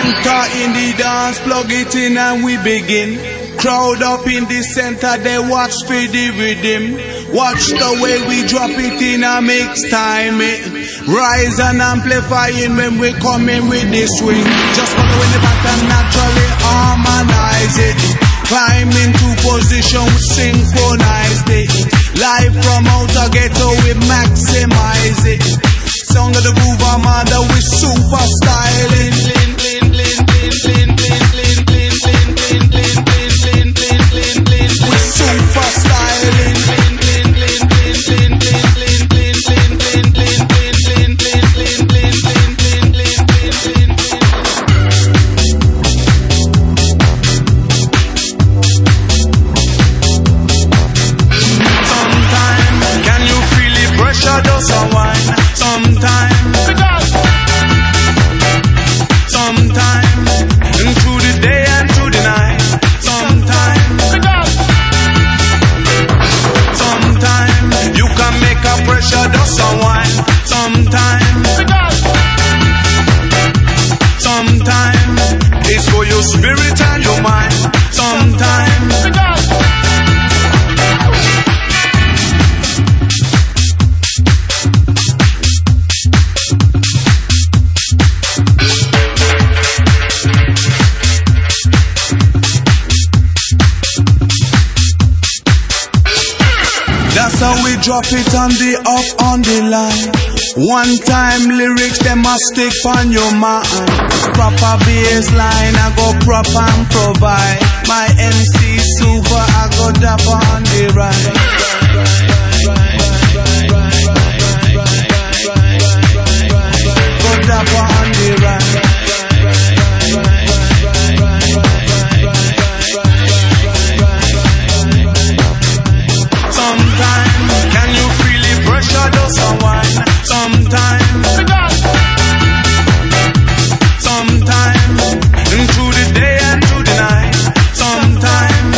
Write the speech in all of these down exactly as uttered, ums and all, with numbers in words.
Enter in the dance, plug it in and we begin. Crowd up in the center, they watch for the rhythm. Watch the way we drop it in a mix time. It rise and amplifying when we come in with the swing. Just following the pattern, naturally harmonize it. Climb into position, we synchronize it. Live from outer ghetto, we maximize it. Sound of the groove armada, we super styling. We super styling. Sometimes, can you feel the pressure does unwind? Sometimes, sometimes, and through the day and through the night. Sometimes, sometimes, you can make a pressure just unwind. Sometimes, sometimes, it's for your spirit and your mind. Sometimes. That's how we drop it on the up on the line. One time lyrics, them must stick on your mind. Proper bass line, I go proper and provide. My M C super, I go dapper on the ride. Go dapper on the ride. Sometimes, can you feel the pressure does unwind? Sometimes, sometimes, and through the day and through the night. Sometimes,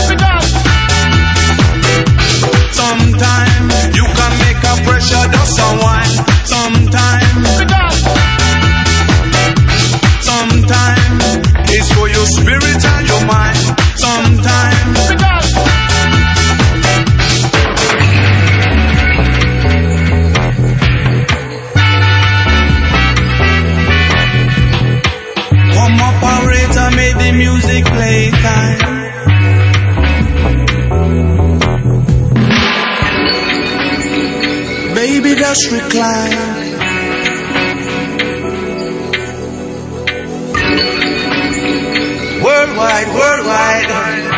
sometimes, you can make a pressure does unwind. Sometimes, sometimes, it's for your spirit and your mind. Sometimes. Operator, made the music play time. Baby, just recline. Worldwide, worldwide.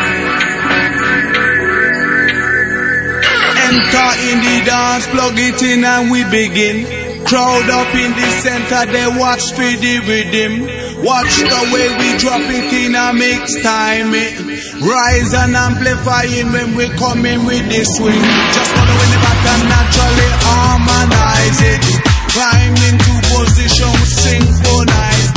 Enter in the dance, plug it in and we begin. Crowd up in the center, they watch for the rhythm. Watch the way we drop it in a mix time. It rise and amplifying when we come in with the swing. Just following the pattern, naturally harmonize it. Climb into position, synchronize